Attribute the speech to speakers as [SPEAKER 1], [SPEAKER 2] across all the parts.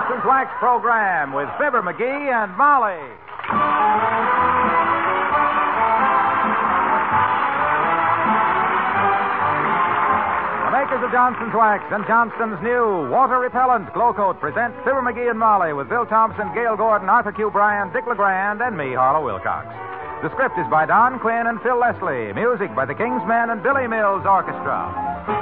[SPEAKER 1] Johnson's Wax program with Fibber McGee and Molly. The makers of Johnson's Wax and Johnson's new water-repellent Glow Coat present Fibber McGee and Molly with Bill Thompson, Gail Gordon, Arthur Q. Bryan, Dick LeGrand, and me, Harlow Wilcox. The script is by Don Quinn and Phil Leslie. Music by the King's Men and Billy Mills Orchestra.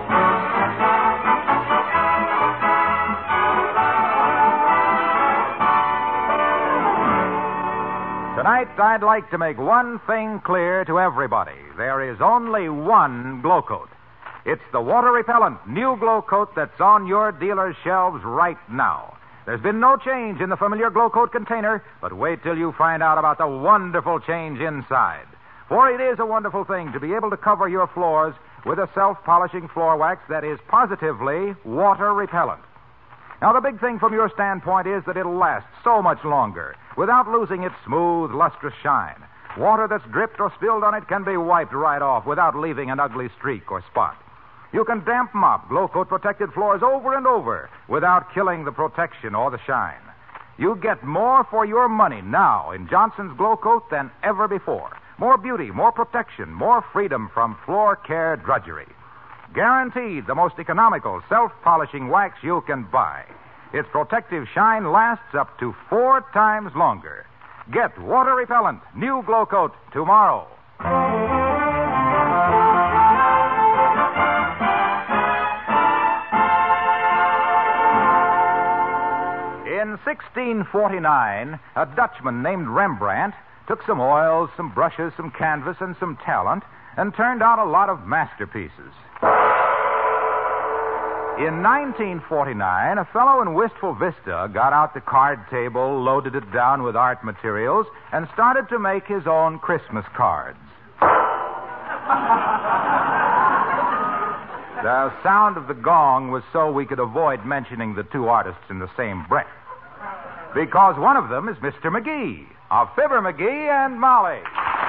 [SPEAKER 1] Tonight, I'd like to make one thing clear to everybody. There is only one Glow Coat. It's the water-repellent new Glow Coat that's on your dealer's shelves right now. There's been no change in the familiar Glow Coat container, but wait till you find out about the wonderful change inside. For it is a wonderful thing to be able to cover your floors with a self-polishing floor wax that is positively water-repellent. Now, the big thing from your standpoint is that it'll last so much longer without losing its smooth, lustrous shine. Water that's dripped or spilled on it can be wiped right off without leaving an ugly streak or spot. You can damp mop Glow Coat protected floors over and over without killing the protection or the shine. You get more for your money now in Johnson's Glow Coat than ever before. More beauty, more protection, more freedom from floor care drudgery. Guaranteed the most economical self-polishing wax you can buy. Its protective shine lasts up to 4 times longer. Get water-repellent new Glow Coat tomorrow. In 1649, a Dutchman named Rembrandt took some oils, some brushes, some canvas, and some talent and turned out a lot of masterpieces. In 1949, a fellow in Wistful Vista got out the card table, loaded it down with art materials, and started to make his own Christmas cards. The sound of the gong was so we could avoid mentioning the two artists in the same breath. Because one of them is Mr. McGee, of Fibber McGee and Molly.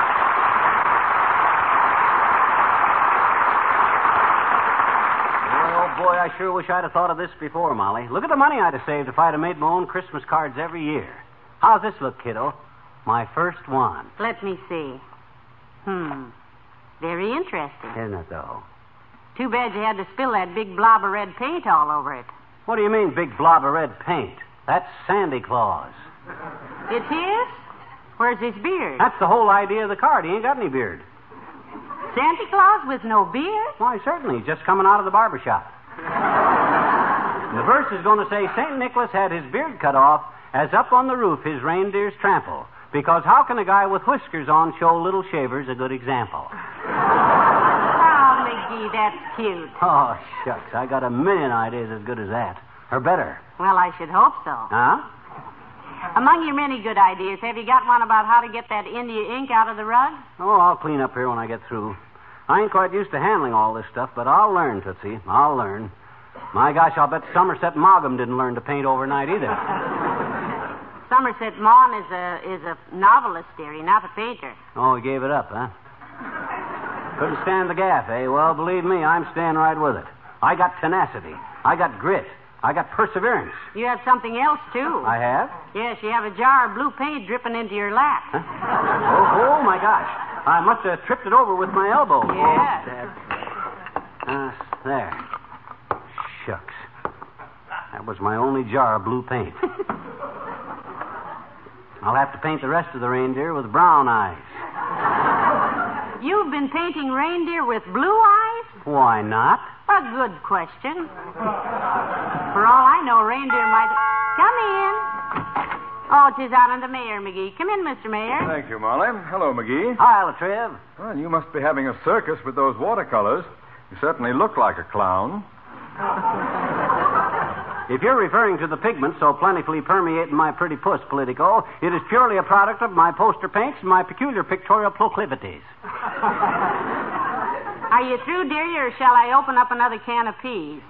[SPEAKER 2] Boy, I sure wish I'd have thought of this before, Molly. Look at the money I'd have saved if I'd have made my own Christmas cards every year. How's this look, kiddo? My first one.
[SPEAKER 3] Let me see. Very interesting.
[SPEAKER 2] Isn't it, though?
[SPEAKER 3] Too bad you had to spill that big blob of red paint all over it.
[SPEAKER 2] What do you mean, big blob of red paint? That's Sandy Claus.
[SPEAKER 3] It's his? Where's his beard?
[SPEAKER 2] That's the whole idea of the card. He ain't got any beard.
[SPEAKER 3] Santa Claus with no beard?
[SPEAKER 2] Why, certainly. He's just coming out of the barber shop. The verse is going to say, St. Nicholas had his beard cut off, as up on the roof his reindeers trample. Because how can a guy with whiskers on show little shavers a good example?
[SPEAKER 3] Oh, McGee, that's cute.
[SPEAKER 2] Oh, shucks. I got a million ideas as good as that. Or better.
[SPEAKER 3] Well, I should hope so.
[SPEAKER 2] Huh?
[SPEAKER 3] Among your many good ideas, have you got one about how to get that India ink out of the rug?
[SPEAKER 2] Oh, I'll clean up here when I get through. I ain't quite used to handling all this stuff, but I'll learn, Tootsie. I'll learn. My gosh, I'll bet Somerset Maugham didn't learn to paint overnight either.
[SPEAKER 3] Somerset Maugham is a novelist, dearie, not a painter.
[SPEAKER 2] Oh, he gave it up, huh? Couldn't stand the gaff, eh? Well, believe me, I'm staying right with it. I got tenacity. I got grit. I got perseverance.
[SPEAKER 3] You have something else, too.
[SPEAKER 2] I have?
[SPEAKER 3] Yes, you have a jar of blue paint dripping into your lap.
[SPEAKER 2] Huh? Oh, my gosh. I must have tripped it over with my elbow.
[SPEAKER 3] Yes.
[SPEAKER 2] There. Shucks. That was my only jar of blue paint. I'll have to paint the rest of the reindeer with brown eyes.
[SPEAKER 3] You've been painting reindeer with blue eyes?
[SPEAKER 2] Why not?
[SPEAKER 3] A good question. For all I know, reindeer might... Come in. Oh, 'tis Alan the Mayor, McGee. Come in, Mr. Mayor.
[SPEAKER 4] Thank you, Molly. Hello, McGee.
[SPEAKER 2] Hi, Latriv.
[SPEAKER 4] Well, you must be having a circus with those watercolors. You certainly look like a clown.
[SPEAKER 2] If you're referring to the pigment so plentifully permeating my pretty puss, Politico, it is purely a product of my poster paints and my peculiar pictorial proclivities.
[SPEAKER 3] Are you through, dearie, or shall I open up another can of peas?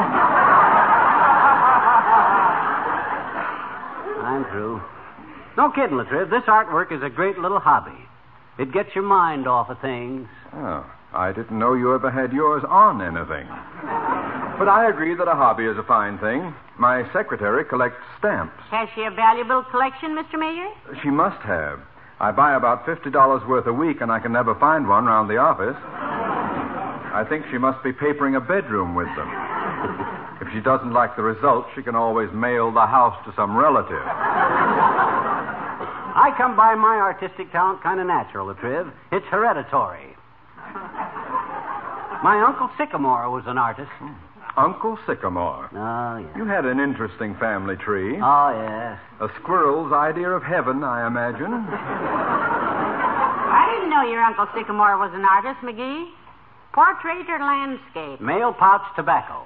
[SPEAKER 2] I'm through. No kidding, Latriv. This artwork is a great little hobby. It gets your mind off of things.
[SPEAKER 4] Oh, I didn't know you ever had yours on anything. But I agree that a hobby is a fine thing. My secretary collects stamps.
[SPEAKER 3] Has she a valuable collection, Mr. Mayor?
[SPEAKER 4] She must have. I buy about $50 worth a week, and I can never find one around the office. I think she must be papering a bedroom with them. If she doesn't like the result, she can always mail the house to some relative.
[SPEAKER 2] I come by my artistic talent kind of natural, Latriv. It's hereditary. My Uncle Sycamore was an artist.
[SPEAKER 4] Uncle Sycamore.
[SPEAKER 2] Oh, yes.
[SPEAKER 4] You had an interesting family tree.
[SPEAKER 2] Oh, yes.
[SPEAKER 4] A squirrel's idea of heaven, I imagine.
[SPEAKER 3] I didn't know your Uncle Sycamore was an artist, McGee. Portrait or landscape?
[SPEAKER 2] Mail pouch tobacco.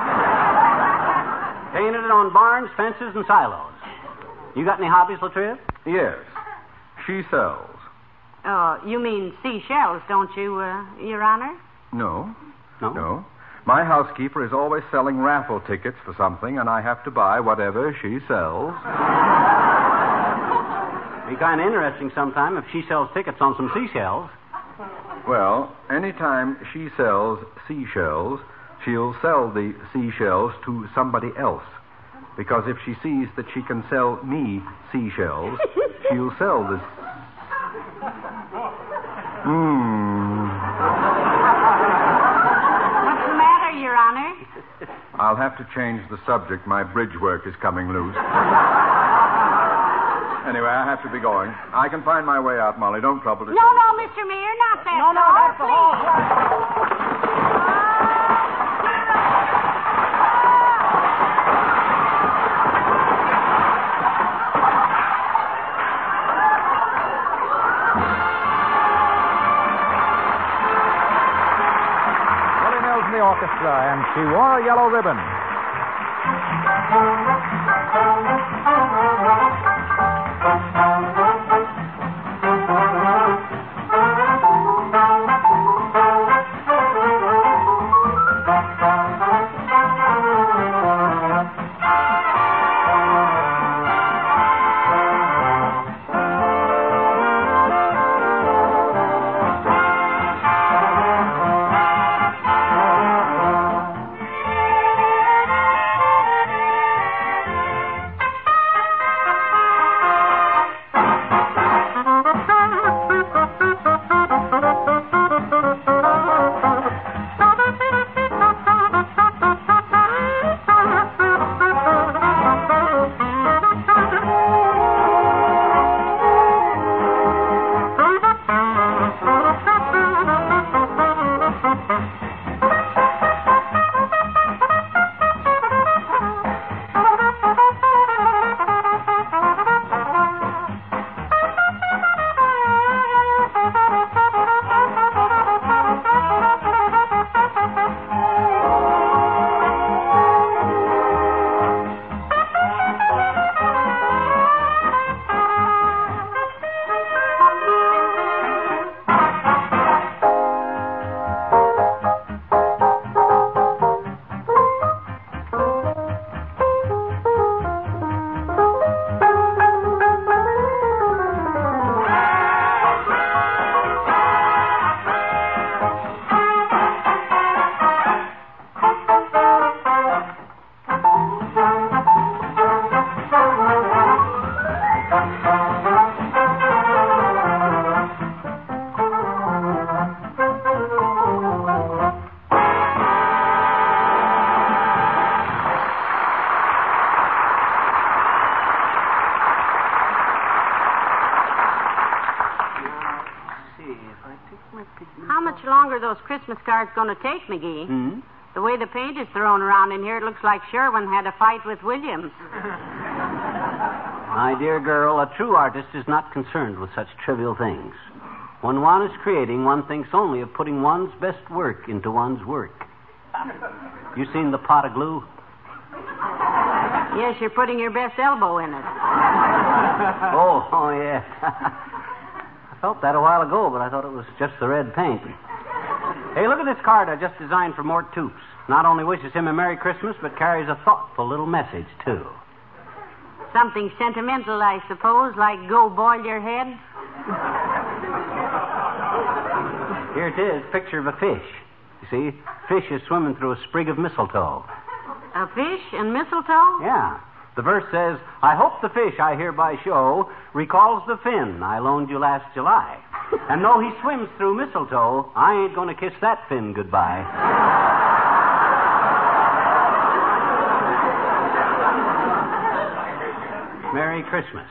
[SPEAKER 2] Painted it on barns, fences, and silos. You got any hobbies, Latriv?
[SPEAKER 4] Yes. She sells.
[SPEAKER 3] Oh, you mean seashells, don't you, Your Honor?
[SPEAKER 4] No.
[SPEAKER 2] No?
[SPEAKER 4] My housekeeper is always selling raffle tickets for something, and I have to buy whatever she sells.
[SPEAKER 2] Be kind of interesting sometime if she sells tickets on some seashells.
[SPEAKER 4] Well, anytime she sells seashells, she'll sell the seashells to somebody else. Because if she sees that she can sell me seashells, she'll sell this.
[SPEAKER 3] What's the matter, Your Honor?
[SPEAKER 4] I'll have to change the subject. My bridge work is coming loose. Anyway, I have to be going. I can find my way out, Molly. Don't trouble yourself.
[SPEAKER 3] No, Mr. Mayor, not that.
[SPEAKER 2] No, that's the whole
[SPEAKER 1] Willie Mills in the orchestra, and she wore a yellow ribbon.
[SPEAKER 3] How much longer are those Christmas cards going to take, McGee?
[SPEAKER 2] Hmm?
[SPEAKER 3] The way the paint is thrown around in here, it looks like Sherwin had a fight with Williams.
[SPEAKER 2] My dear girl, a true artist is not concerned with such trivial things. When one is creating, one thinks only of putting one's best work into one's work. You seen the pot of glue?
[SPEAKER 3] Yes, you're putting your best elbow in it.
[SPEAKER 2] Oh, yeah. I felt that a while ago, but I thought it was just the red paint. Hey, look at this card I just designed for Mort Toops. Not only wishes him a Merry Christmas, but carries a thoughtful little message, too.
[SPEAKER 3] Something sentimental, I suppose, like go boil your head.
[SPEAKER 2] Here it is, picture of a fish. You see, fish is swimming through a sprig of mistletoe.
[SPEAKER 3] A fish and mistletoe?
[SPEAKER 2] Yeah. The verse says, I hope the fish I hereby show recalls the fin I loaned you last July. And though he swims through mistletoe, I ain't going to kiss that fin goodbye. Merry Christmas.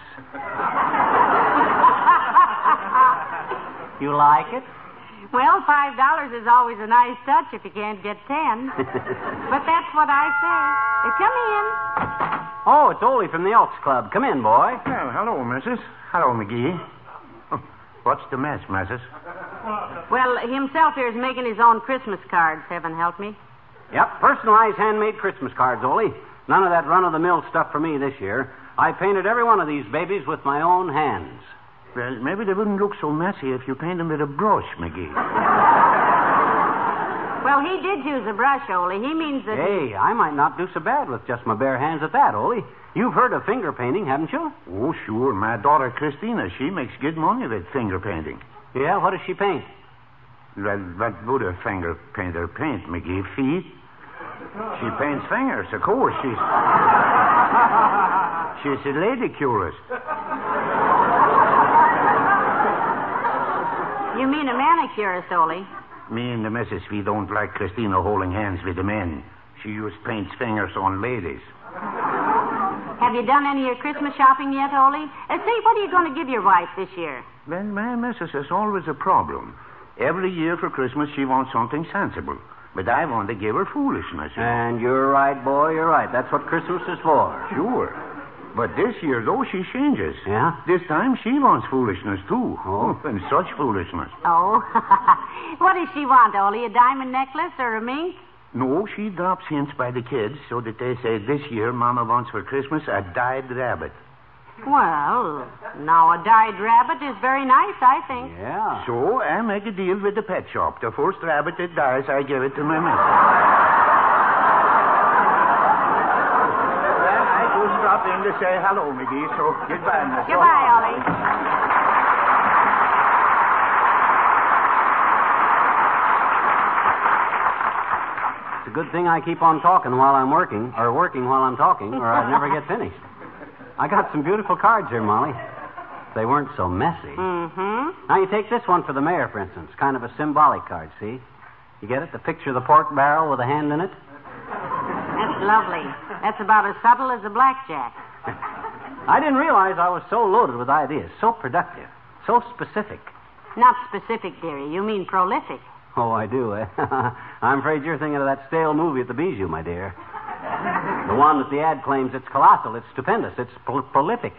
[SPEAKER 2] You like it?
[SPEAKER 3] Well, $5 is always a nice touch if you can't get 10. But that's what I say. Come in.
[SPEAKER 2] Oh, it's Ole from the Elks Club. Come in, boy.
[SPEAKER 5] Well, hello, Mrs. Hello, McGee. What's the mess, Mrs.?
[SPEAKER 3] Well, himself here is making his own Christmas cards, heaven help me.
[SPEAKER 2] Yep, personalized handmade Christmas cards, Ole. None of that run-of-the-mill stuff for me this year. I painted every one of these babies with my own hands.
[SPEAKER 5] Well, maybe they wouldn't look so messy if you paint them with a brush, McGee.
[SPEAKER 3] Well, he did use a brush, Ole. He means that...
[SPEAKER 2] Hey, I might not do so bad with just my bare hands at that, Ole. You've heard of finger painting, haven't you?
[SPEAKER 5] Oh, sure. My daughter, Christina, she makes good money with finger painting.
[SPEAKER 2] Yeah, what does she paint?
[SPEAKER 5] Well, what would a finger painter paint, McGee? Feet? She paints fingers, of course. She's a lady curist.
[SPEAKER 3] You mean a manicurist, Ole?
[SPEAKER 5] Me and the missus, we don't like Christina holding hands with the men. She just paints fingers on ladies.
[SPEAKER 3] Have you done any of your Christmas shopping yet, Ole? Say, what are you going to give your wife this year?
[SPEAKER 5] Well, my missus is always a problem. Every year for Christmas, she wants something sensible. But I want to give her foolishness.
[SPEAKER 2] And you're right, boy, you're right. That's what Christmas is for.
[SPEAKER 5] Sure. But this year, though, she changes.
[SPEAKER 2] Yeah?
[SPEAKER 5] This time, she wants foolishness, too.
[SPEAKER 2] Oh.
[SPEAKER 5] And such foolishness.
[SPEAKER 3] Oh. What does she want, Ole? A diamond necklace or a mink?
[SPEAKER 5] No, she drops hints by the kids so that they say this year Mama wants for Christmas a dyed rabbit.
[SPEAKER 3] Well, now a dyed rabbit is very nice, I think.
[SPEAKER 2] Yeah.
[SPEAKER 5] So I make a deal with the pet shop. The first rabbit that dies, I give it to my missus. Well, I just dropped in to say hello, McGee, so goodbye, Miss.
[SPEAKER 3] Goodbye, Ole.
[SPEAKER 2] It's a good thing I keep on talking while I'm working, or working while I'm talking, or I'd never get finished. I got some beautiful cards here, Molly. They weren't so messy.
[SPEAKER 3] Mm-hmm.
[SPEAKER 2] Now, you take this one for the mayor, for instance. Kind of a symbolic card, see? You get it? The picture of the pork barrel with a hand in it?
[SPEAKER 3] That's lovely. That's about as subtle as a blackjack.
[SPEAKER 2] I didn't realize I was so loaded with ideas, so productive, so specific.
[SPEAKER 3] Not specific, dearie. You mean prolific.
[SPEAKER 2] Oh, I do, eh? I'm afraid you're thinking of that stale movie at the Bijou, my dear. The one that the ad claims it's colossal, it's stupendous, it's prolific.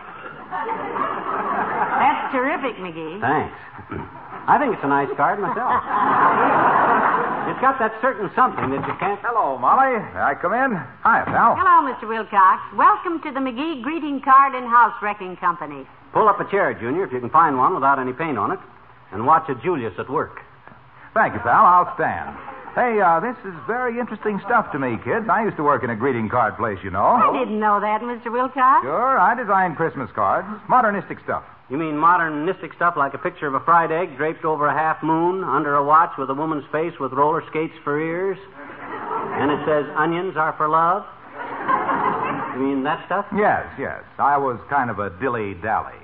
[SPEAKER 3] That's terrific, McGee.
[SPEAKER 2] Thanks. I think it's a nice card myself. It's got that certain something that you can't...
[SPEAKER 1] Hello, Molly. May I come in? Hi, pal.
[SPEAKER 3] Hello, Mr. Wilcox. Welcome to the McGee Greeting Card and House Wrecking Company.
[SPEAKER 2] Pull up a chair, Junior, if you can find one without any paint on it, and watch a Julius at work.
[SPEAKER 1] Thank you, pal. I'll stand. Hey, this is very interesting stuff to me, kids. I used to work in a greeting card place, you know.
[SPEAKER 3] I didn't know that, Mr. Wilcox.
[SPEAKER 1] Sure, I designed Christmas cards. Modernistic stuff.
[SPEAKER 2] You mean modernistic stuff like a picture of a fried egg draped over a half moon under a watch with a woman's face with roller skates for ears? And it says, onions are for love? You mean that stuff?
[SPEAKER 1] Yes. I was kind of a dilly-dally.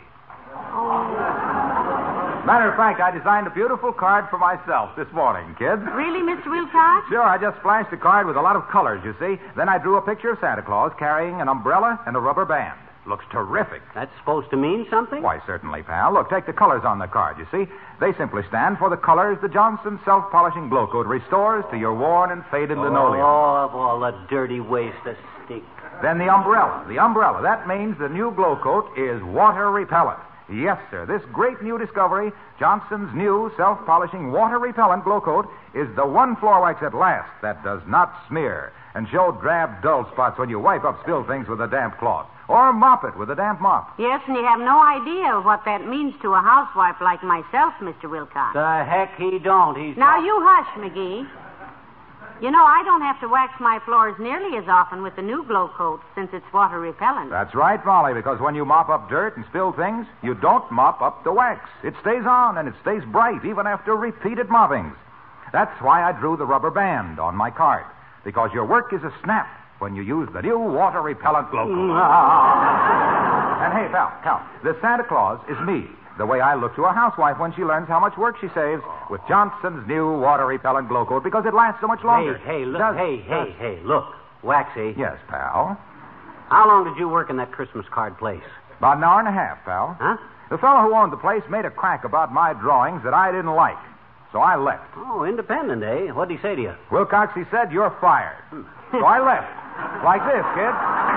[SPEAKER 1] Matter of fact, I designed a beautiful card for myself this morning, kids.
[SPEAKER 3] Really, Mr. Wilcox?
[SPEAKER 1] Sure, I just splashed the card with a lot of colors, you see. Then I drew a picture of Santa Claus carrying an umbrella and a rubber band. Looks terrific.
[SPEAKER 2] That's supposed to mean something?
[SPEAKER 1] Why, certainly, pal. Look, take the colors on the card, you see. They simply stand for the colors the Johnson Self-Polishing Glow Coat restores to your worn and faded linoleum.
[SPEAKER 2] Oh, of all the dirty waste of stink.
[SPEAKER 1] Then the umbrella. The umbrella. That means the new Glow Coat is water repellent. Yes, sir. This great new discovery, Johnson's new self-polishing water-repellent Glow Coat, is the one floor wax at last that does not smear and show drab, dull spots when you wipe up spilled things with a damp cloth or mop it with a damp mop.
[SPEAKER 3] Yes, and you have no idea what that means to a housewife like myself, Mr. Wilcox.
[SPEAKER 2] The heck he don't.
[SPEAKER 3] Now, you hush, McGee. You know, I don't have to wax my floors nearly as often with the new Glow Coat since it's water repellent.
[SPEAKER 1] That's right, Molly, because when you mop up dirt and spill things, you don't mop up the wax. It stays on and it stays bright even after repeated moppings. That's why I drew the rubber band on my card. Because your work is a snap when you use the new water-repellent Glow-Coat. And hey, pal, the Santa Claus is me. The way I look to a housewife when she learns how much work she saves with Johnson's new water-repellent Glow-Coat because it lasts so much longer.
[SPEAKER 2] Hey, look. Waxy.
[SPEAKER 1] Yes, pal.
[SPEAKER 2] How long did you work in that Christmas card place?
[SPEAKER 1] About an hour and a half, pal.
[SPEAKER 2] Huh?
[SPEAKER 1] The fellow who owned the place made a crack about my drawings that I didn't like. So I left.
[SPEAKER 2] Oh, independent, eh? What'd he say to you?
[SPEAKER 1] Wilcox, he said, you're fired. So I left. Like this, kid.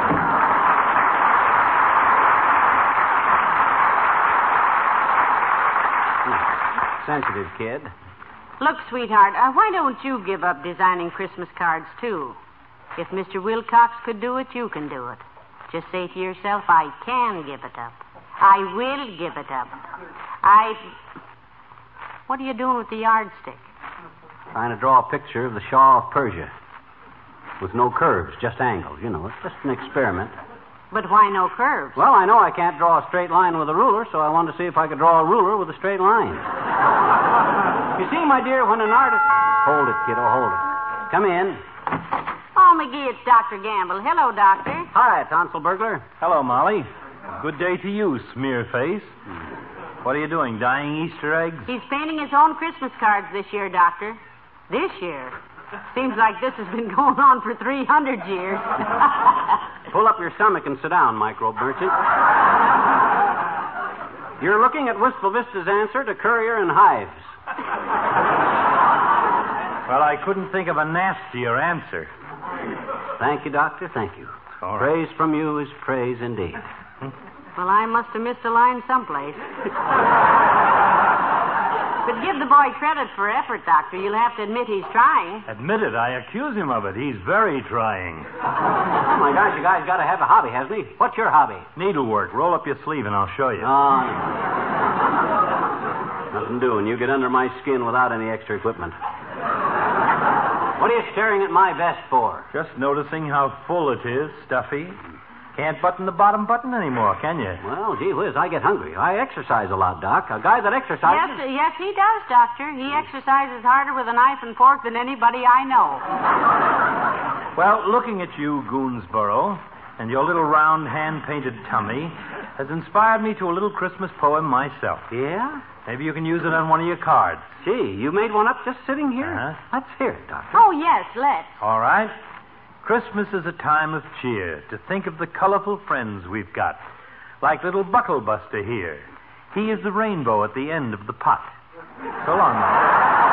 [SPEAKER 2] Sensitive kid.
[SPEAKER 3] Look, sweetheart, why don't you give up designing Christmas cards, too? If Mr. Wilcox could do it, you can do it. Just say to yourself, I can give it up. I will give it up. What are you doing with the yardstick?
[SPEAKER 2] Trying to draw a picture of the Shah of Persia. With no curves, just angles. You know, it's just an experiment.
[SPEAKER 3] But why no curves?
[SPEAKER 2] Well, I know I can't draw a straight line with a ruler, so I wanted to see if I could draw a ruler with a straight line. You see, my dear, when an artist... Hold it, kiddo, hold it. Come in.
[SPEAKER 3] Oh, McGee, it's Dr. Gamble. Hello, Doctor.
[SPEAKER 2] Hi, tonsil burglar.
[SPEAKER 6] Hello, Molly. Good day to you, smear face. What are you doing, dyeing Easter eggs?
[SPEAKER 3] He's painting his own Christmas cards this year, Doctor. This year. Seems like this has been going on for 300 years.
[SPEAKER 2] Pull up your stomach and sit down, microbe merchant. You're looking at Wistful Vista's answer to Courier and Hives.
[SPEAKER 6] Well, I couldn't think of a nastier answer.
[SPEAKER 2] Thank you, Doctor, thank you.
[SPEAKER 6] All right.
[SPEAKER 2] Praise from you is praise indeed.
[SPEAKER 3] Well, I must have missed a line someplace. But give the boy credit for effort, Doctor. You'll have to admit he's trying.
[SPEAKER 6] Admit it, I accuse him of it. He's very trying.
[SPEAKER 2] Oh, my gosh, you guys got to have a hobby, hasn't he? What's your hobby?
[SPEAKER 6] Needlework. Roll up your sleeve and I'll show you.
[SPEAKER 2] Oh, nothing doing. You get under my skin without any extra equipment. What are you staring at my vest for?
[SPEAKER 6] Just noticing how full it is, stuffy. Can't button the bottom button anymore, can you?
[SPEAKER 2] Well, gee whiz, I get hungry. I exercise a lot, Doc. A guy that exercises...
[SPEAKER 3] Yes, he does, Doctor. He exercises harder with a knife and fork than anybody I know.
[SPEAKER 6] Well, looking at you, Goonsboro, and your little round hand-painted tummy has inspired me to a little Christmas poem myself.
[SPEAKER 2] Yeah?
[SPEAKER 6] Maybe you can use it on one of your cards.
[SPEAKER 2] Gee, you made one up just sitting here?
[SPEAKER 6] Uh-huh.
[SPEAKER 2] Let's hear it, Doctor.
[SPEAKER 3] Oh, yes, let's.
[SPEAKER 6] All right. Christmas is a time of cheer to think of the colorful friends we've got. Like little Bucklebuster here. He is the rainbow at the end of the pot. So long, Mom.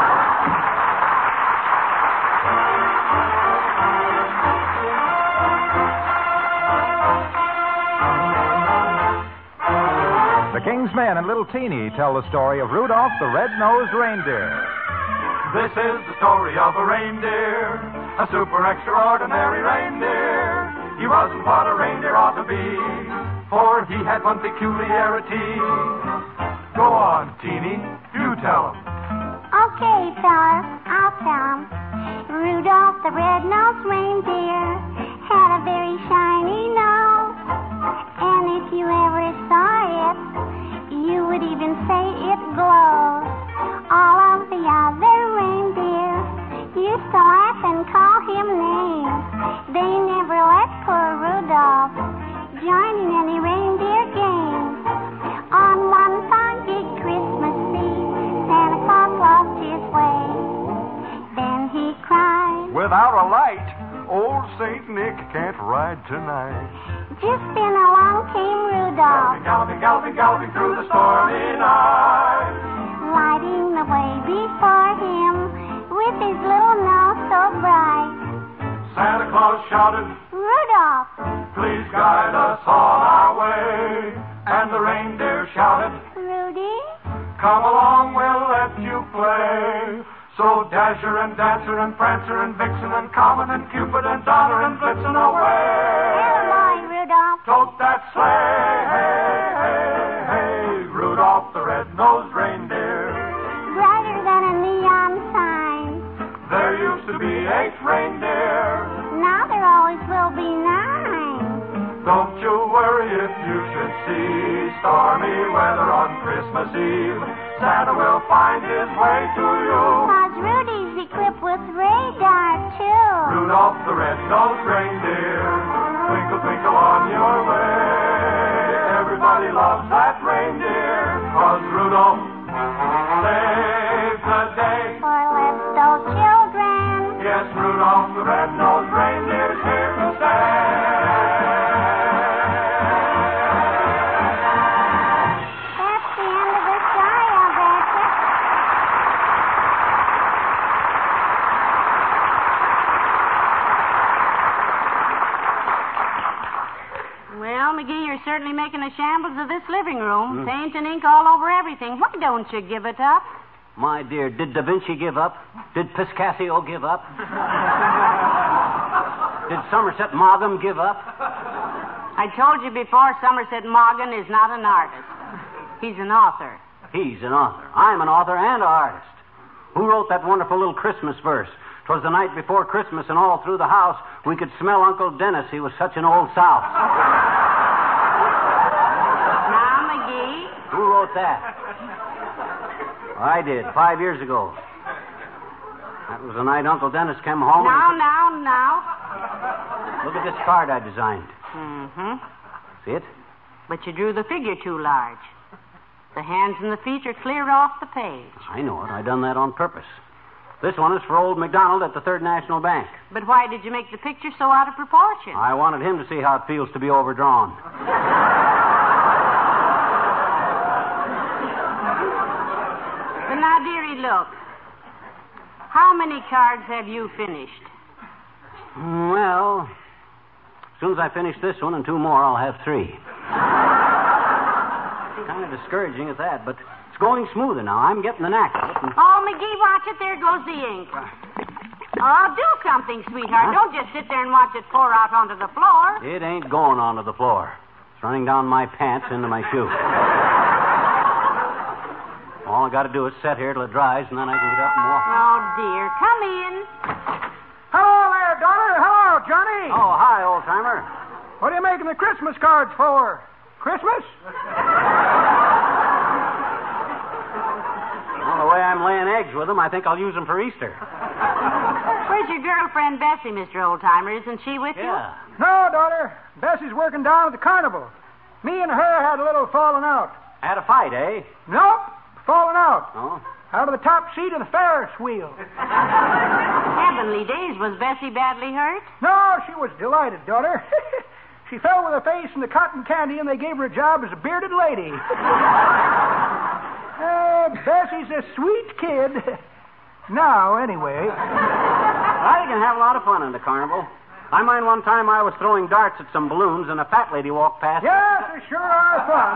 [SPEAKER 1] The King's Men and Little Teeny tell the story of Rudolph the Red-Nosed Reindeer.
[SPEAKER 7] This is the story of a reindeer, a super extraordinary reindeer. He wasn't what a reindeer ought to be, for he had one peculiarity. Go on, Teeny, you tell him.
[SPEAKER 8] Okay, fellas, I'll tell him. Rudolph the red-nosed reindeer had a very shiny nose, and if you ever saw it, you would even say it glows. All of the other reindeer used to laugh and call him names. They never let poor Rudolph join in any reindeer games. On one foggy Christmas Eve, Santa Claus lost his way. Then he cried,
[SPEAKER 7] Without a light, old Saint Nick can't ride tonight.
[SPEAKER 8] just then along came Rudolph,
[SPEAKER 7] Galloping, galloping, galloping through the stormy night.
[SPEAKER 8] lighting the way before him with his little nose so bright.
[SPEAKER 7] Santa Claus shouted,
[SPEAKER 8] Rudolph,
[SPEAKER 7] please guide us on our way. And the reindeer shouted,
[SPEAKER 8] Rudy,
[SPEAKER 7] come along, we'll let you play. So Dasher and Dancer and Prancer and Vixen and Comet and Cupid and Donner and Blitzen away.
[SPEAKER 8] boy, Rudolph.
[SPEAKER 7] Tote that sleigh, hey, hey, hey, Rudolph the red-nosed reindeer.
[SPEAKER 8] Brighter than a neon sign.
[SPEAKER 7] There used to be 8 reindeer.
[SPEAKER 8] Now there always will be 9.
[SPEAKER 7] Don't you worry if you should see stormy weather on Christmas Eve. Santa will find his way to you.
[SPEAKER 8] 'Cause Rudy's equipped with radar, too.
[SPEAKER 7] Rudolph the red-nosed reindeer, twinkle, twinkle on your way. Everybody loves that reindeer, 'cause Rudolph saves the day.
[SPEAKER 8] For little children.
[SPEAKER 7] Yes, Rudolph the red-nosed reindeer's here to stay.
[SPEAKER 8] That's the end of the story, Alberta.
[SPEAKER 3] Well, McGee, you're certainly making a shambles of this living room. Paint and ink all over everything. Why don't you give it up?
[SPEAKER 2] My dear, did Da Vinci give up? Did Piscasio give up? Did Somerset Maugham give up?
[SPEAKER 3] I told you before, Somerset Maugham is not an artist. He's an author.
[SPEAKER 2] He's an author. I'm an author and an artist. Who wrote that wonderful little Christmas verse? 'Twas the night before Christmas, and all through the house we could smell Uncle Dennis. He was such an old souse.
[SPEAKER 3] Now, McGee.
[SPEAKER 2] Who wrote that? I did, 5 years ago. That was the night Uncle Dennis came home.
[SPEAKER 3] Now.
[SPEAKER 2] Look at this card I designed.
[SPEAKER 3] Mm-hmm.
[SPEAKER 2] See it?
[SPEAKER 3] But you drew the figure too large. The hands and the feet are clear off the page.
[SPEAKER 2] I know it. I done that on purpose. This one is for old McDonald at the Third National Bank.
[SPEAKER 3] But why did you make the picture so out of proportion?
[SPEAKER 2] I wanted him to see how it feels to be overdrawn.
[SPEAKER 3] But now, dearie, look. How many cards have you finished?
[SPEAKER 2] Well, as soon as I finish this one and 2 more, I'll have 3. Kind of discouraging at that, but it's going smoother now. I'm getting the knack of it.
[SPEAKER 3] Oh, McGee, watch it. There goes the ink. Oh, do something, sweetheart.
[SPEAKER 2] Huh?
[SPEAKER 3] Don't just sit there and watch it pour out onto the floor.
[SPEAKER 2] It ain't going onto the floor. It's running down my pants into my shoe. All I got to do is sit here till it dries, and then I can get up and walk.
[SPEAKER 3] Oh, dear. Come in.
[SPEAKER 9] Hello there, daughter. Hello, Johnny.
[SPEAKER 2] Oh, hi, old-timer.
[SPEAKER 9] What are you making the Christmas cards for? Christmas?
[SPEAKER 2] Well, the way I'm laying eggs with them, I think I'll use them for Easter.
[SPEAKER 3] Where's your girlfriend, Bessie, Mr. Oldtimer? Isn't she with you?
[SPEAKER 2] Yeah.
[SPEAKER 9] No, daughter. Bessie's working down at the carnival. Me and her had a little falling out.
[SPEAKER 2] Had a fight, eh?
[SPEAKER 9] Nope. Falling out.
[SPEAKER 2] Oh?
[SPEAKER 9] Out of the top seat of the Ferris wheel.
[SPEAKER 3] Heavenly days. Was Bessie badly hurt?
[SPEAKER 9] No, she was delighted, daughter. She fell with her face in the cotton candy, and they gave her a job as a bearded lady. Bessie's a sweet kid. Now, anyway.
[SPEAKER 2] I can have a lot of fun in the carnival. I mind one time I was throwing darts at some balloons, and a fat lady walked past.
[SPEAKER 9] Yes, they sure are fun.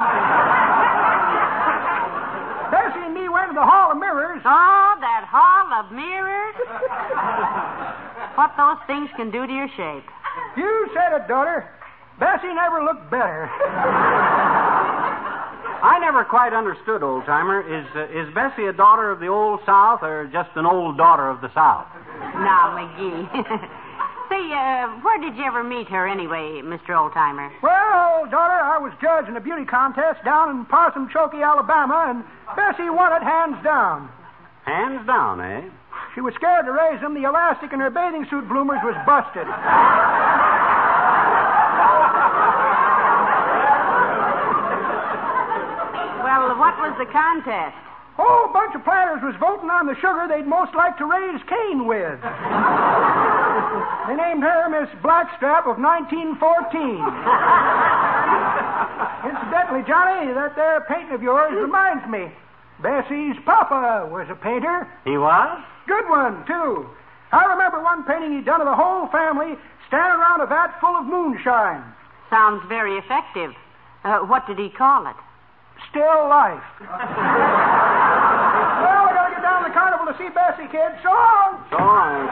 [SPEAKER 9] Bessie and me went to the Hall of Mirrors.
[SPEAKER 3] Oh, that Hall of Mirrors. What those things can do to your shape.
[SPEAKER 9] You said it, daughter. Bessie never looked better.
[SPEAKER 2] I never quite understood, old-timer. Is Bessie a daughter of the Old South or just an old daughter of the South?
[SPEAKER 3] Now, McGee. Say, where did you ever meet her anyway, Mr. Oldtimer?
[SPEAKER 9] Well, daughter, I was judge in a beauty contest down in Possum Chokey, Alabama, and Bessie won it hands down.
[SPEAKER 2] Hands down, eh?
[SPEAKER 9] She was scared to raise them. The elastic in her bathing suit bloomers was busted.
[SPEAKER 3] Well, what was the contest?
[SPEAKER 9] Oh, a bunch of planters was voting on the sugar they'd most like to raise Cain with. They named her Miss Blackstrap of 1914. Incidentally, Johnny, that there painting of yours reminds me. Bessie's papa was a painter.
[SPEAKER 2] He was?
[SPEAKER 9] Good one, too. I remember one painting he'd done of the whole family standing around a vat full of moonshine.
[SPEAKER 3] Sounds very effective. What did he call it?
[SPEAKER 9] Still life. Well, we gotta get down to the carnival to see Bessie, kid. So long.
[SPEAKER 2] So long.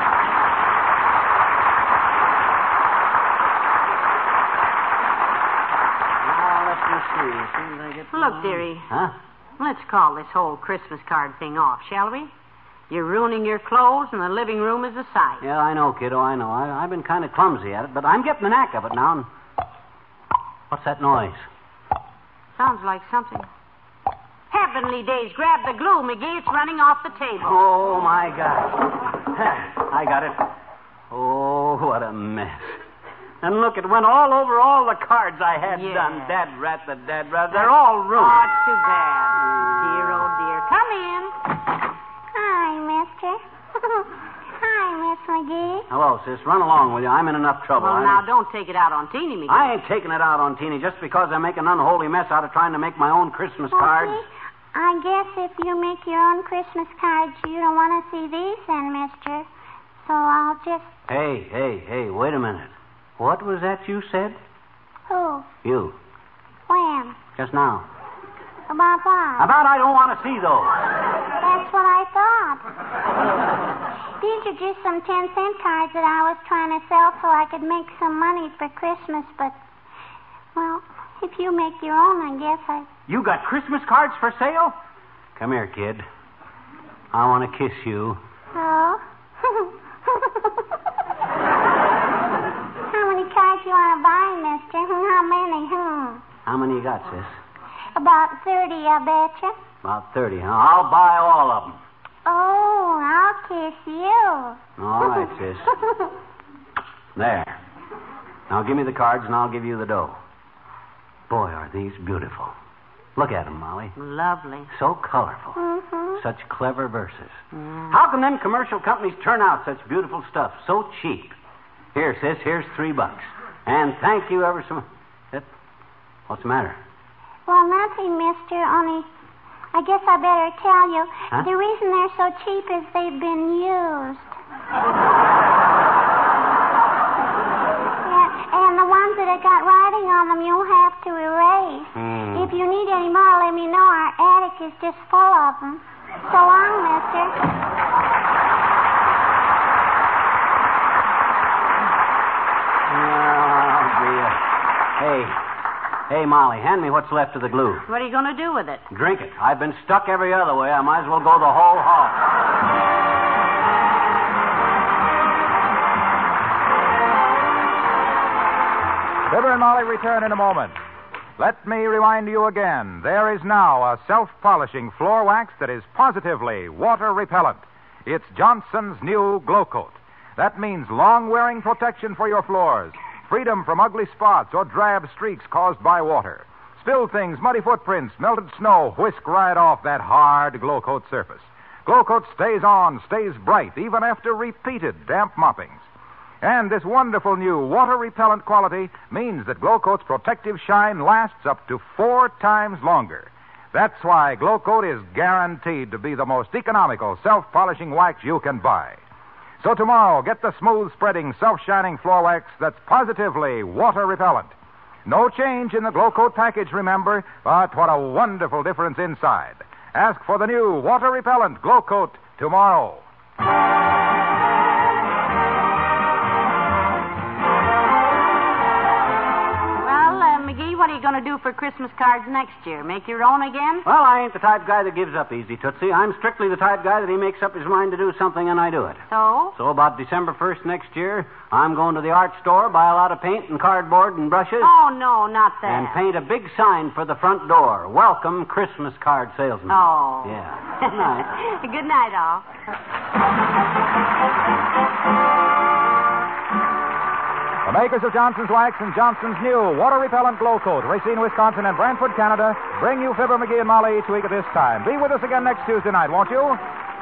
[SPEAKER 2] Now, let me see. As soon as I get
[SPEAKER 3] Look, dearie.
[SPEAKER 2] Huh?
[SPEAKER 3] Let's call this whole Christmas card thing off, shall we? You're ruining your clothes, and the living room is a sight.
[SPEAKER 2] Yeah, I know, kiddo, I know. I've been kind of clumsy at it, but I'm getting the knack of it now. And... What's that noise?
[SPEAKER 3] Sounds like something. Heavens! heavenly days. Grab the glue, McGee. It's running off the table.
[SPEAKER 2] Oh, my gosh. I got it. Oh, what a mess. And look, it went all over all the cards I had done. Dad rat. They're all ruined.
[SPEAKER 3] Oh, it's too bad. Dear, oh, dear. Come in.
[SPEAKER 8] Hi, mister. Hi, Miss McGee.
[SPEAKER 2] Hello, sis. Run along with you. I'm in enough trouble.
[SPEAKER 3] Well, now, don't take it out on Teeny, McGee.
[SPEAKER 2] I ain't taking it out on Teeny just because I make an unholy mess out of trying to make my own Christmas cards.
[SPEAKER 8] Okay. I guess if you make your own Christmas cards, you don't want to see these then, mister. So I'll just...
[SPEAKER 2] Hey, wait a minute. What was that you said?
[SPEAKER 8] Who?
[SPEAKER 2] You.
[SPEAKER 8] When?
[SPEAKER 2] Just now.
[SPEAKER 8] About what?
[SPEAKER 2] About I don't want to see those.
[SPEAKER 8] That's what I thought. These are just some 10-cent cards that I was trying to sell so I could make some money for Christmas, but, well, if you make your own, I guess I...
[SPEAKER 2] You got Christmas cards for sale? Come here, kid. I want to kiss you.
[SPEAKER 8] Oh? How many cards you want to buy, mister? How many?
[SPEAKER 2] How many you got, sis?
[SPEAKER 8] About 30, I betcha.
[SPEAKER 2] About 30, huh? I'll buy all of them.
[SPEAKER 8] Oh, I'll kiss you.
[SPEAKER 2] All right, sis. There. Now give me the cards and I'll give you the dough. Boy, are these beautiful. Look at them, Molly.
[SPEAKER 3] Lovely.
[SPEAKER 2] So colorful.
[SPEAKER 8] Mm-hmm.
[SPEAKER 2] Such clever verses. How can them commercial companies turn out such beautiful stuff so cheap? Here, sis, here's $3. And thank you ever so much. What's the matter?
[SPEAKER 8] Well, nothing, mister, only I guess I better tell you.
[SPEAKER 2] Huh?
[SPEAKER 8] The reason they're so cheap is they've been used. Yeah, and the ones that have got writing on them, you'll have to erase. If you need any more, let me know. Our attic is just full of them. So long, mister.
[SPEAKER 2] Oh, dear. Hey, Molly, hand me what's left of the glue.
[SPEAKER 3] What are you going to do with it?
[SPEAKER 2] Drink it. I've been stuck every other way. I might as well go the whole hog.
[SPEAKER 1] Fibber and Molly return in a moment. Let me remind you again, there is now a self-polishing floor wax that is positively water repellent. It's Johnson's new Glow Coat. That means long-wearing protection for your floors, freedom from ugly spots or drab streaks caused by water. Spilled things, muddy footprints, melted snow whisk right off that hard Glow Coat surface. Glow Coat stays on, stays bright, even after repeated damp moppings. And this wonderful new water-repellent quality means that Glow Coat's protective shine lasts up to 4 times longer. That's why Glow Coat is guaranteed to be the most economical self-polishing wax you can buy. So tomorrow, get the smooth-spreading, self-shining floor wax that's positively water-repellent. No change in the Glow Coat package, remember, but what a wonderful difference inside. Ask for the new water-repellent Glow Coat tomorrow.
[SPEAKER 3] What are you going to do for Christmas cards next year? Make your own again?
[SPEAKER 2] Well, I ain't the type guy that gives up easy, Tootsie. I'm strictly the type guy that he makes up his mind to do something and I do it.
[SPEAKER 3] So?
[SPEAKER 2] So about December 1st next year, I'm going to the art store, buy a lot of paint and cardboard and brushes.
[SPEAKER 3] Oh, no, not that.
[SPEAKER 2] And paint a big sign for the front door. Welcome, Christmas card salesman.
[SPEAKER 3] Oh.
[SPEAKER 2] Yeah.
[SPEAKER 3] Good night. Good night, all.
[SPEAKER 1] The makers of Johnson's Wax and Johnson's new water-repellent Glow Coat, Racine, Wisconsin, and Brantford, Canada, bring you Fibber, McGee, and Molly each week at this time. Be with us again next Tuesday night, won't you?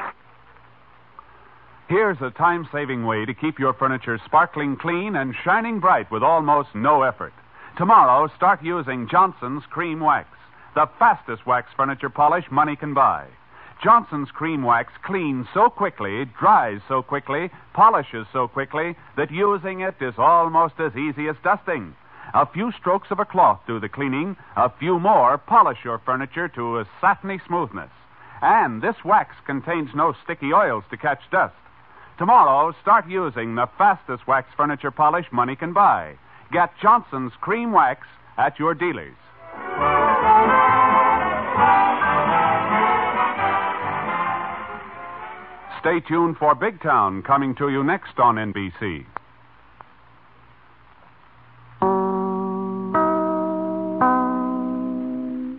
[SPEAKER 10] Here's a time-saving way to keep your furniture sparkling clean and shining bright with almost no effort. Tomorrow, start using Johnson's Cream Wax, the fastest wax furniture polish money can buy. Johnson's Cream Wax cleans so quickly, dries so quickly, polishes so quickly that using it is almost as easy as dusting. A few strokes of a cloth do the cleaning. A few more polish your furniture to a satiny smoothness. And this wax contains no sticky oils to catch dust. Tomorrow, start using the fastest wax furniture polish money can buy. Get Johnson's Cream Wax at your dealers. Stay tuned for Big Town, coming to you next on NBC.